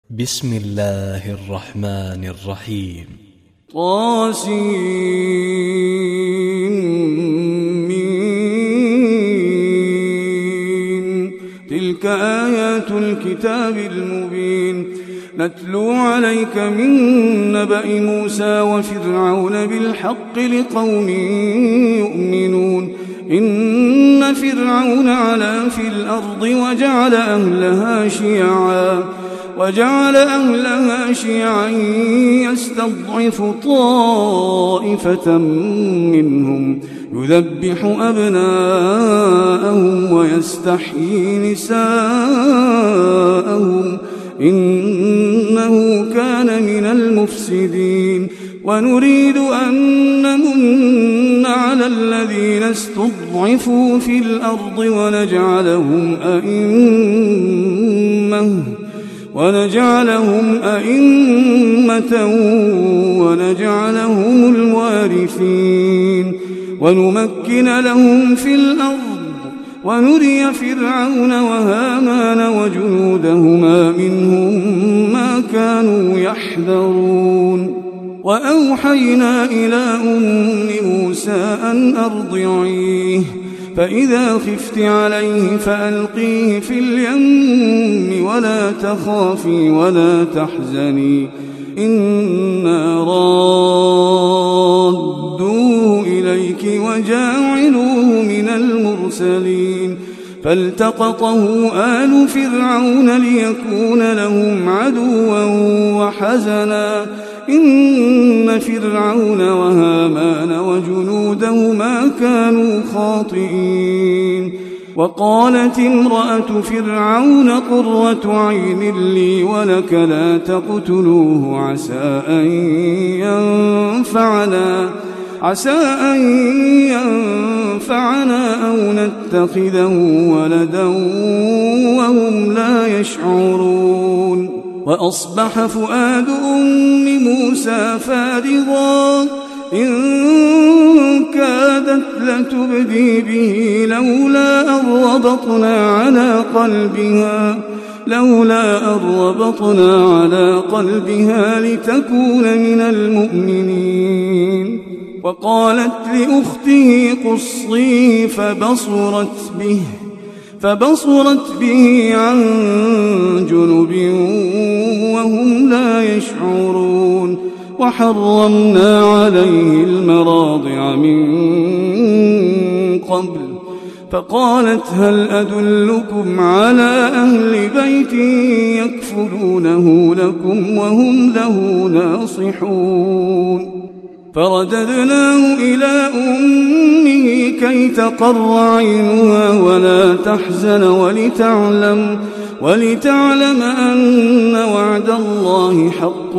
بسم الله الرحمن الرحيم. طاسمين. تلك آيات الكتاب المبين نتلو عليك من نبأ موسى وفرعون بالحق لقوم يؤمنون. إن فرعون علا في الأرض وجعل أهلها شيعا يستضعف طائفة منهم يذبح أبناءهم ويستحيي نساءهم إنه كان من المفسدين. ونريد أن نمن على الذين استضعفوا في الأرض ونجعلهم أئمة ونجعلهم الوارثين ونمكن لهم في الأرض ونري فرعون وهامان وجنودهما منهم ما كانوا يحذرون. وأوحينا إلى أم موسى أن أرضعيه فإذا خفت عليه فألقيه في اليم ولا تخافي ولا تحزني إنا رادوه إليك وجاعلوه من المرسلين. فالتقطه آل فرعون ليكون لهم عدوا وحزنا إن فرعون وهامان وجنودهما كانوا خاطئين. وقالت امرأة فرعون قرة عين لي ولك لا تقتلوه عسى أن ينفعنا أو نتخذه ولدا وهم لا يشعرون. وأصبح فؤاد أم موسى فارغا إن كادت لتبدي به لولا أن ربطنا على قلبها لتكون من المؤمنين. وقالت لأخته قصيه فبصرت به عن جنب وهم لا يشعرون. وحرمنا عليه المراضع من قبل فقالت هل أدلكم على أهل بيت يكفلونه لكم وهم له ناصحون. فرددناه إلى أمه كي تقر عينها ولا تحزن ولتعلم أن وعد الله حق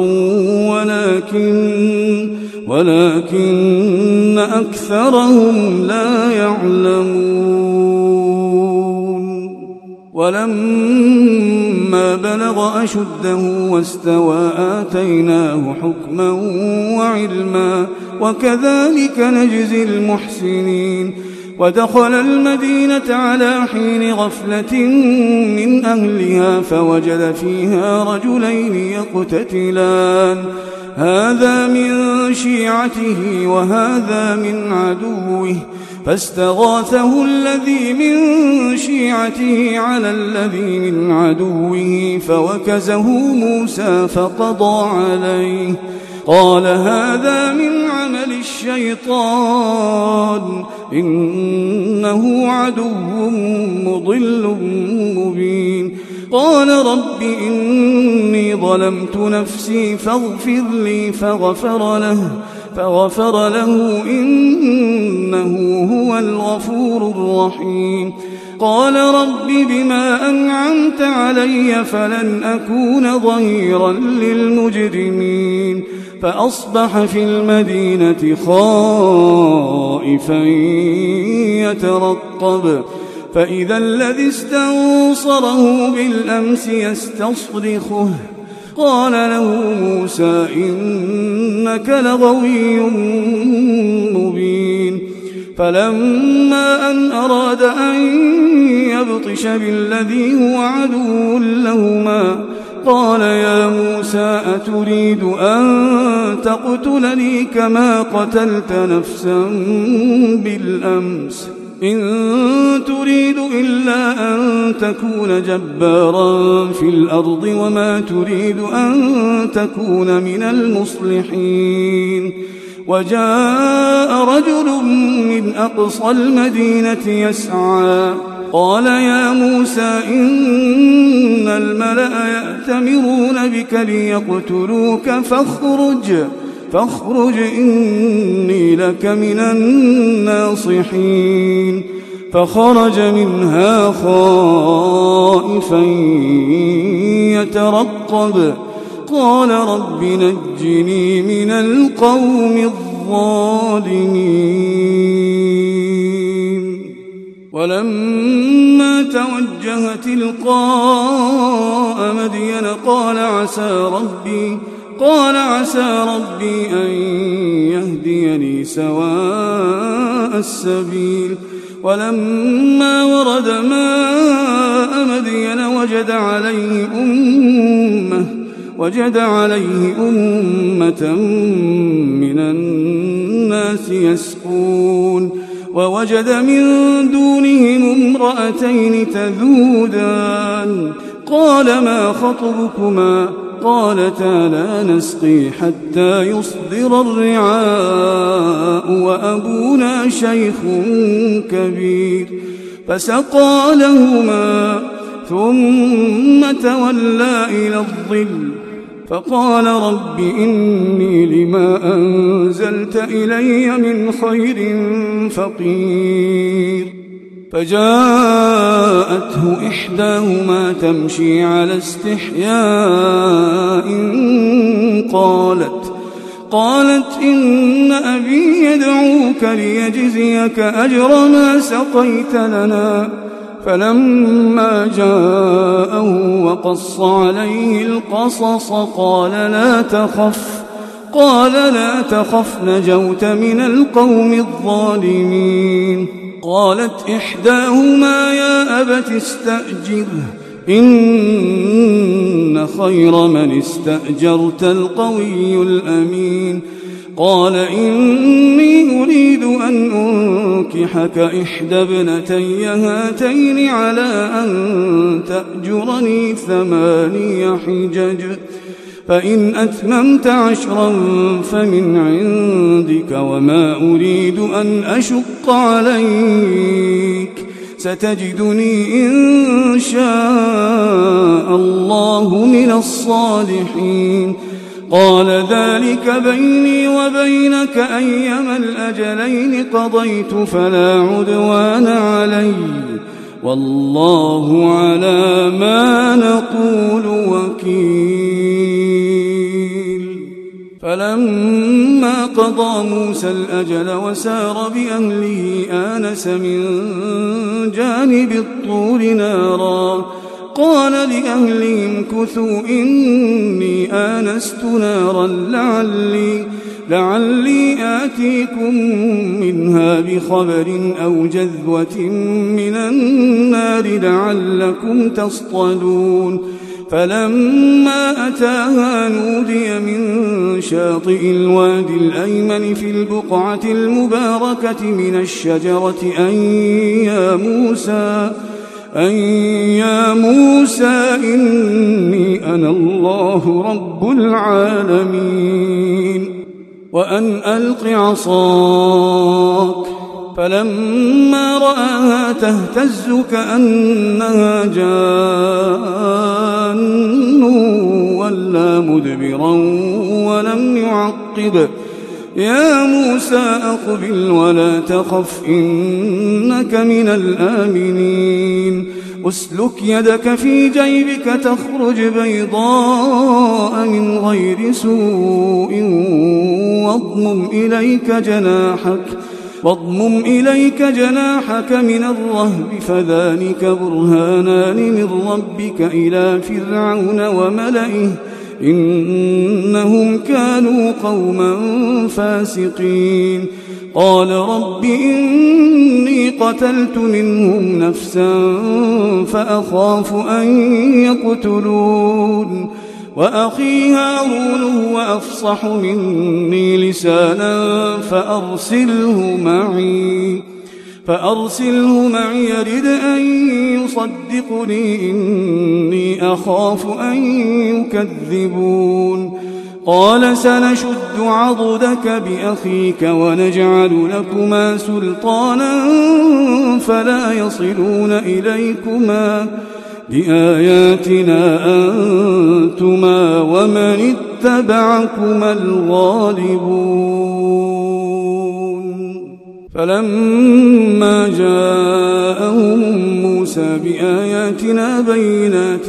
ولكن أكثرهم لا يعلمون. ولما بلغ أشده واستوى آتيناه حكما وعلما وكذلك نجزي المحسنين. ودخل المدينة على حين غفلة من أهلها فوجد فيها رجلين يقتتلان هذا من شيعته وهذا من عدوه فاستغاثه الذي من شيعته على الذي من عدوه فوكزه موسى فقضى عليه قال هذا من عمل الشيطان إنه عدو مضل مبين. قال رب إني ظلمت نفسي فاغفر لي فغفر له إنه هو الغفور الرحيم. قال رب بما أنعمت علي فلن أكون ظهيرا للمجرمين. فأصبح في المدينة خائفا يترقب فإذا الذي استنصره بالأمس يستصرخه قال له موسى إنك لغوي مبين. فلما أن أراد أن يبطش بالذي هو عدو لهما قال يا موسى أتريد أن تقتلني كما قتلت نفسا بالأمس إن تريد إلا أن تكون جبارا في الأرض وما تريد أن تكون من المصلحين وجاء رجل من أقصى المدينة يسعى قال يا موسى إن الملأ يأتمرون بك ليقتلوك فاخرج إني لك من الناصحين فخرج منها خائفا يترقب قال رب نجني من القوم الظالمين ولما توجه تلقاء مدين قال عسى ربي أن يهديني سواء السبيل ولما ورد ماء مدين وجد عليه أمة من الناس يسقون ووجد من دونهم امرأتين تذودان قال ما خطبكما قالتا لا نسقي حتى يصدر الرعاء وأبونا شيخ كبير فسقى لهما ثم تولى إلى الظل فقال رب إني لما أنزلت إلي من خير فقير فجاءته إحداهما تمشي على استحياء قالت إن أبي يدعوك ليجزيك أجر ما سقيت لنا فلما جاءه وقص عليه القصص قال لا تخف نجوت من القوم الظالمين قالت إحداهما يا أبت استأجره إن خير من استأجرت القوي الأمين قال إني أريد أن أنكحك إحدى ابنتي هاتين على أن تأجرني 8 حجج فإن أتممت 10 فمن عندك وما أريد أن أشق عليك ستجدني إن شاء الله من الصالحين قال ذلك بيني وبينك أيما الأجلين قضيت فلا عدوان علي والله على ما نقول وكيل فلما قضى موسى الأجل وسار بأهله آنس من جانب الطور نارا قال لأهلهم كثوا إني آنست نارا لعلي آتيكم منها بخبر أو جذوة من النار لعلكم تصطلون فلما أتاها نودي من شاطئ الوادي الأيمن في البقعة المباركة من الشجرة أن يا موسى إني أنا الله رب العالمين وأن ألق عصاك فلما رآها تهتز كأنها جان ولا مدبرا ولم يعقب يا موسى أقبل ولا تخف إنك من الآمنين أسلك يدك في جيبك تخرج بيضاء من غير سوء واضمم إليك جناحك من الرهب فذلك برهانان من ربك إلى فرعون وملئه إنهم كانوا قوما فاسقين قال رب إني قتلت منهم نفسا فأخاف أن يقتلون وأخي هارون هو أفصح مني لسانا فأرسله معي يرد أن يصدقني إني أخاف أن يكذبون قال سنشد عضدك بأخيك ونجعل لكما سلطانا فلا يصلون إليكما بآياتنا أنتما ومن اتبعكما الغالبون فلما جاءهم موسى بآياتنا بينات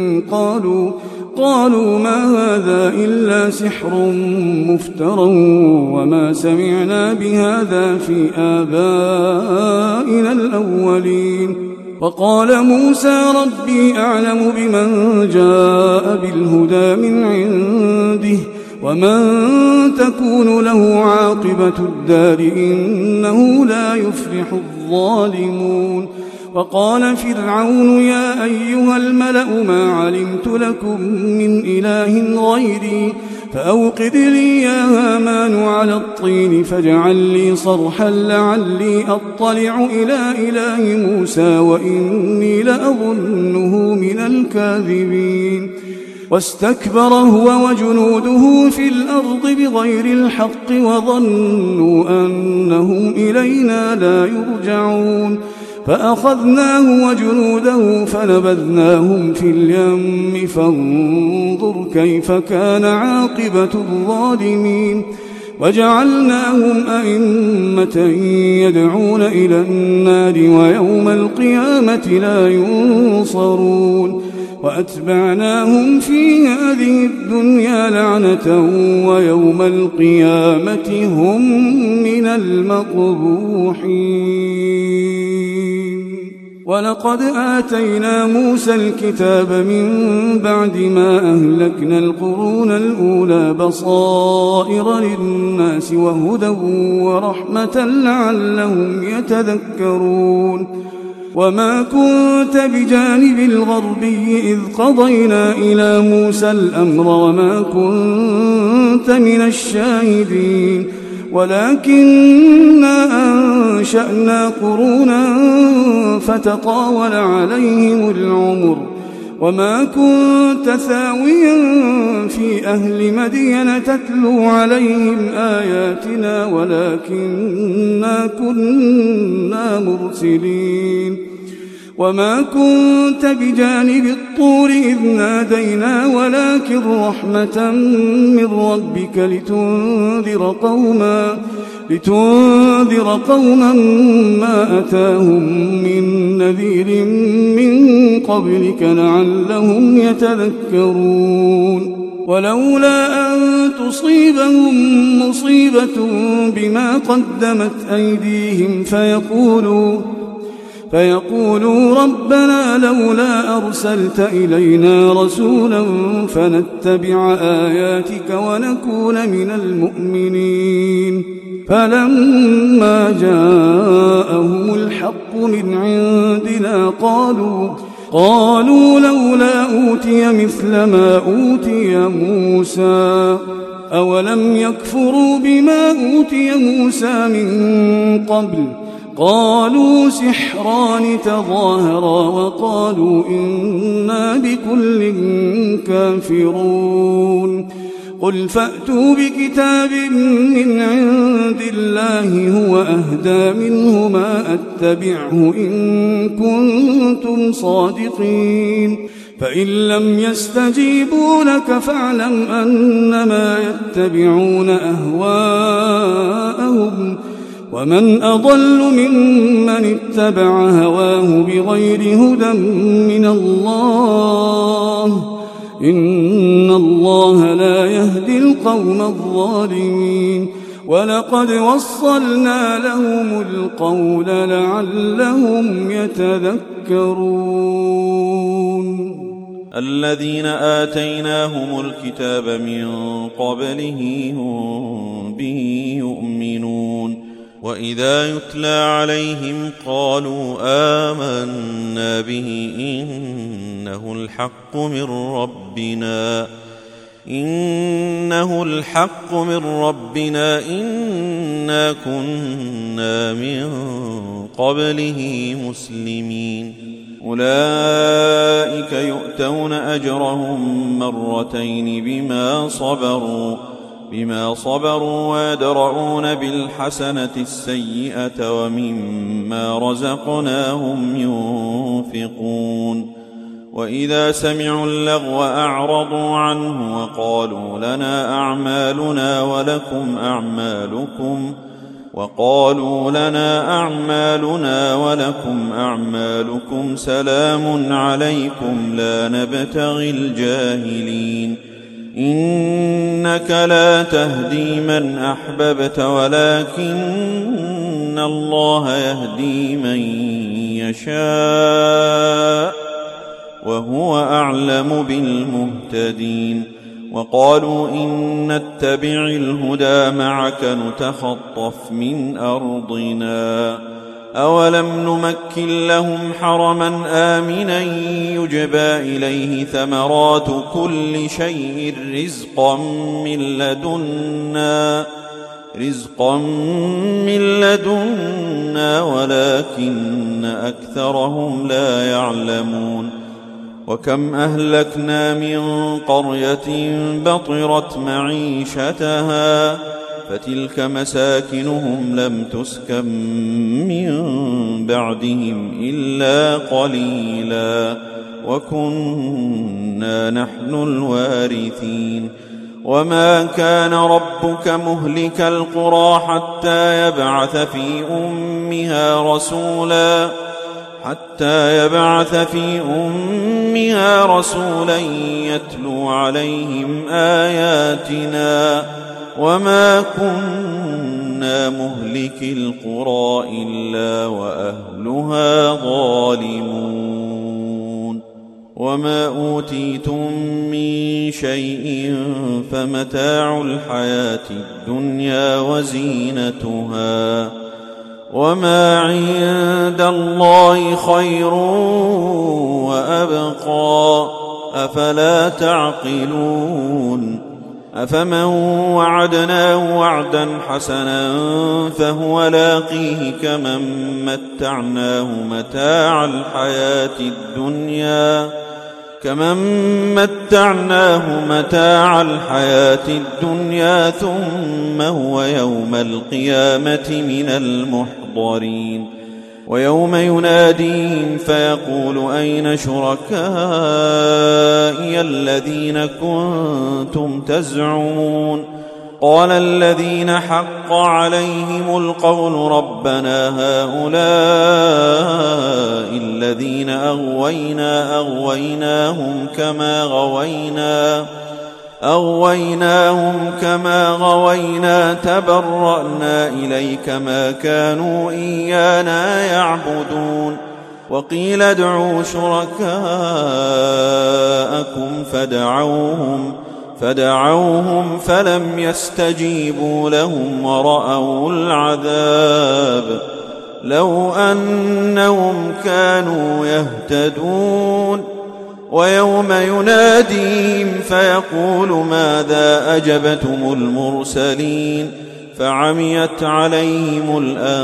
قالوا ما هذا إلا سحر مفترى وما سمعنا بهذا في آبائنا الأولين وقال موسى ربي أعلم بمن جاء بالهدى من عنده ومن تكون له عاقبة الدار إنه لا يفلح الظالمون وقال فرعون يا أيها الملأ ما علمت لكم من إله غيري فأوقد لي يا هامان على الطين فاجعل لي صرحا لعلي أطلع إلى إله موسى وإني لأظنه من الكاذبين واستكبر هو وجنوده في الأرض بغير الحق وظنوا أنهم إلينا لا يرجعون فأخذناه وجنوده فنبذناهم في اليم فانظر كيف كان عاقبة الظالمين وجعلناهم أئمة يدعون إلى النار ويوم القيامة لا ينصرون وأتبعناهم في هذه الدنيا لعنة ويوم القيامة هم من المقبوحين ولقد آتينا موسى الكتاب من بعد ما أهلكنا القرون الأولى بصائر للناس وهدى ورحمة لعلهم يتذكرون وما كنت بجانب الغربي إذ قضينا إلى موسى الأمر وما كنت من الشاهدين ولكننا أنشأنا قرونا فتطاول عليهم العمر وما كنت ثاويا في أهل مدين تتلو عليهم آياتنا ولكننا كنا مرسلين وما كنت بجانب الطور إذ نادينا ولكن رحمة من ربك لتنذر قوما ما أتاهم من نذير من قبلك لعلهم يتذكرون ولولا أن تصيبهم مصيبة بما قدمت أيديهم فيقولوا ربنا لولا أرسلت إلينا رسولا فنتبع آياتك ونكون من المؤمنين فلما جاءهم الحق من عندنا قالوا لولا أوتي مثل ما أوتي موسى أولم يكفروا بما أوتي موسى من قبل قالوا سحران تظاهرا وقالوا إنا بكل كافرون قل فأتوا بكتاب من عند الله هو أهدى منهما أتبعه إن كنتم صادقين فإن لم يستجيبوا لك فاعلم أنما يتبعون أهواءهم ومن أضل ممن اتبع هواه بغير هدى من الله إن الله لا يهدي القوم الظالمين ولقد وصلنا لهم القول لعلهم يتذكرون الذين آتيناهم الكتاب من قبله هم به يؤمنون وإذا يتلى عليهم قالوا آمنا به إنه الحق من ربنا إنا كنا من قبله مسلمين. أولئك يؤتون أجرهم مرتين بما صبروا ويدرؤون بالحسنة السيئة ومما رزقناهم ينفقون. وإذا سمعوا اللغو أعرضوا عنه وقالوا لنا أعمالنا ولكم أعمالكم سلام عليكم لا نبتغي الجاهلين. إنك لا تهدي من أحببت ولكن الله يهدي من يشاء وهو أعلم بالمهتدين. وقالوا إن نتبع الهدى معك نتخطف من أرضنا أولم نمكن لهم حرما آمنا يجبى إليه ثمرات كل شيء رزقا من لدنا ولكن أكثرهم لا يعلمون. وكم أهلكنا من قرية بطرت معيشتها فتلك مساكنهم لم تسكن من بعدهم إلا قليلا وكنا نحن الوارثين. وما كان ربك مهلك القرى حتى يبعث في أمها رسولا يتلو عليهم آياتنا وما كنا مهلك القرى إلا وأهلها ظالمون. وما أوتيتم من شيء فمتاع الحياة الدنيا وزينتها وما عند الله خير وأبقى أفلا تعقلون. أفمن وعدناه وعدا حسنا فهو لاقيه كمن متعناه متاع الحياة الدنيا ثم هو يوم القيامة من المحضرين. ويوم يناديهم فيقول أين شركائي الذين كنتم تزعمون قال الذين حق عليهم القول ربنا هؤلاء الذين أغويناهم كما غوينا تبرأنا إليك ما كانوا إيانا يعبدون. وقيل ادعوا شركاءكم فدعوهم فلم يستجيبوا لهم ورأوا العذاب لو أنهم كانوا يهتدون. ويوم يناديهم فيقول ماذا أجبتم المرسلين فعميت عليهم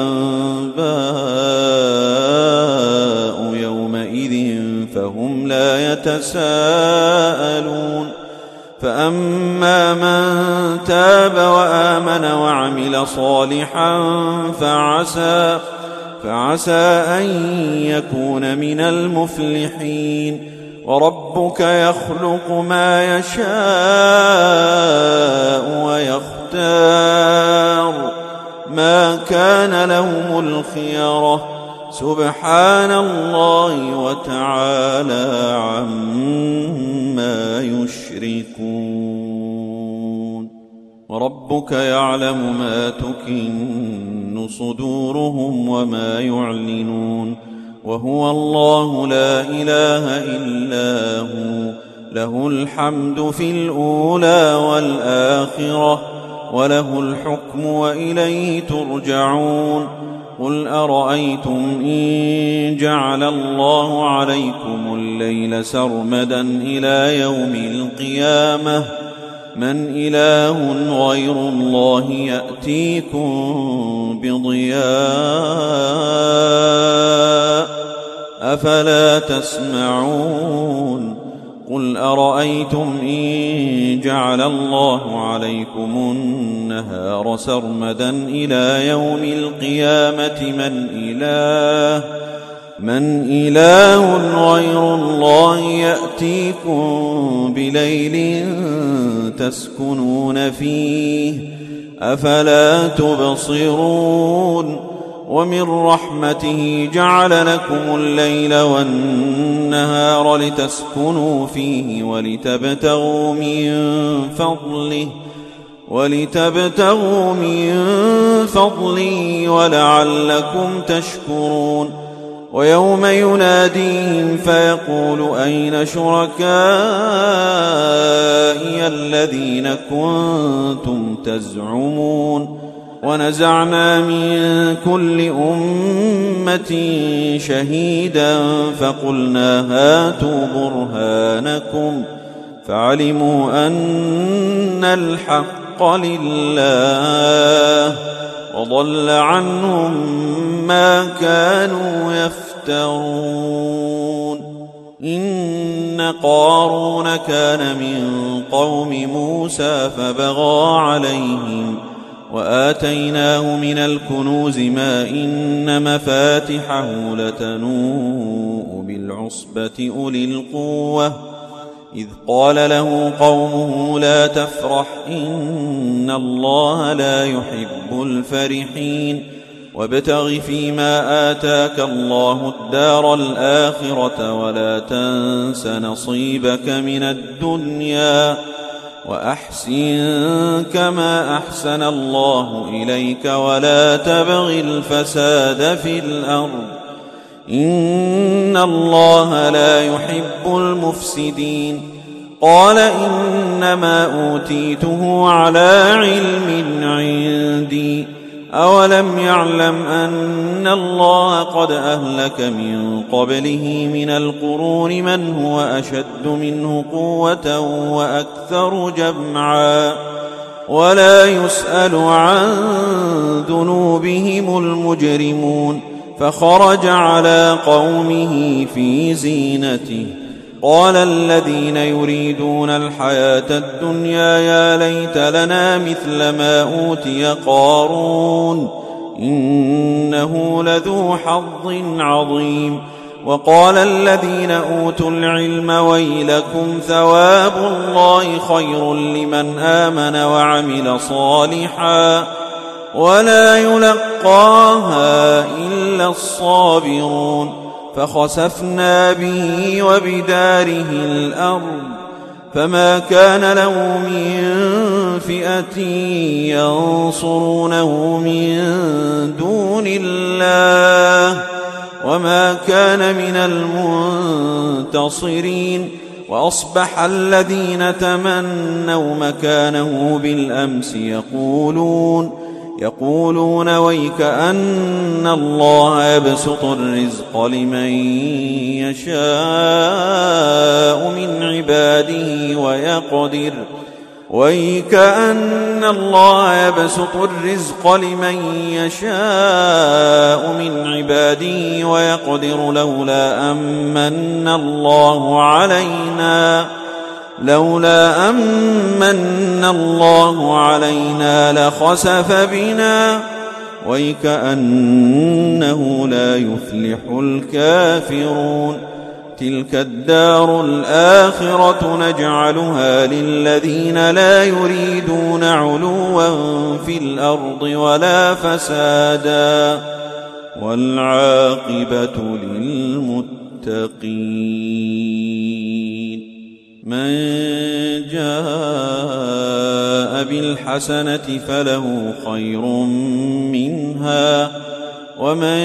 الأنباء يومئذ فهم لا يتساءلون. فأما من تاب وآمن وعمل صالحا فعسى أن يكون من المفلحين. وربك يخلق ما يشاء ويختار ما كان لهم الخيرة سبحان الله وتعالى عما يشركون. وربك يعلم ما تكن صدورهم وما يعلنون وهو الله لا إله إلا هو له الحمد في الأولى والآخرة وله الحكم وإليه ترجعون قل أرأيتم إن جعل الله عليكم الليل سرمدا إلى يوم القيامة من إله غير الله يأتيكم بضياء أفلا تسمعون قل أرأيتم إن جعل الله عليكم النهار سرمدا إلى يوم القيامة من إله غير الله يأتيكم بليل تسكنون فيه أفلا تبصرون ومن رحمته جعل لكم الليل والنهار لتسكنوا فيه ولتبتغوا من فضله ولعلكم تشكرون ويوم يناديهم فيقول أين شركائي الذين كنتم تزعمون ونزعنا من كل أمة شهيدا فقلنا هاتوا برهانكم فعلموا أن الحق لله وضل عنهم ما كانوا يفترون إن قارون كان من قوم موسى فبغى عليهم وآتيناه من الكنوز ما إن مفاتحه لتنوء بالعصبة أولي القوة إذ قال له قومه لا تفرح إن الله لا يحب الفرحين وابتغ فيما آتاك الله الدار الآخرة ولا تنس نصيبك من الدنيا وأحسن كما أحسن الله إليك ولا تبغ الفساد في الأرض إن الله لا يحب المفسدين قال إنما أوتيته على علم عندي أولم يعلم أن الله قد أهلك من قبله من القرون من هو أشد منه قوة وأكثر جمعا ولا يسأل عن ذنوبهم المجرمون فخرج على قومه في زينته قال الذين يريدون الحياة الدنيا يا ليت لنا مثل ما أوتي قارون إنه لذو حظ عظيم وقال الذين أوتوا العلم ويلكم ثواب الله خير لمن آمن وعمل صالحا ولا يلقاها إلا الصابرون فخسفنا به وبداره الأرض فما كان له من فئة ينصرونه من دون الله وما كان من المنتصرين وأصبح الذين تمنوا مكانه بالأمس يقولون ويك أن الله يبسط الرزق لمن يشاء من عباده ويقدر لولا أمن الله علينا لخسف بنا ويكأنه لا يفلح الكافرون تلك الدار الآخرة نجعلها للذين لا يريدون علوا في الأرض ولا فسادا والعاقبة للمتقين من جاء بالحسنة فله خير منها ومن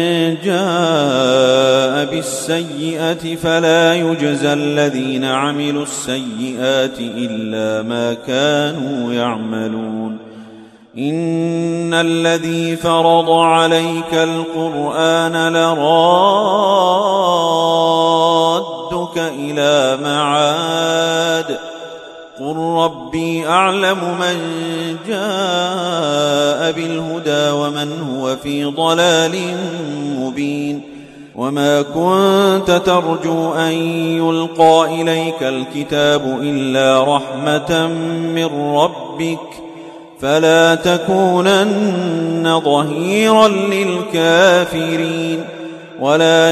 جاء بالسيئة فلا يجزى الذين عملوا السيئات إلا ما كانوا يعملون إن الذي فرض عليك القرآن لرادك إلى معاد قل ربي أعلم من جاء بالهدى ومن هو في ضلال مبين وما كنت ترجو أن يلقى إليك الكتاب إلا رحمة من ربك فلا تكونن ظهيرا للكافرين ولا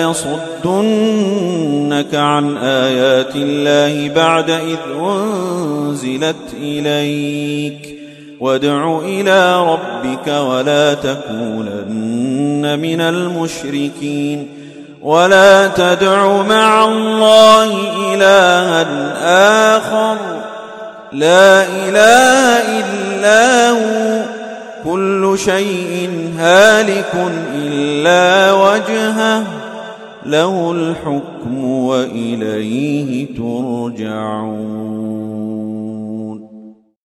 يصدنك عن آيات الله بعد إذ أنزلت إليك وادع إلى ربك ولا تكونن من المشركين ولا تدع مع الله إلها آخر لا إله إلا هو كل شيء هالك إلا وجهه له الحكم وإليه ترجعون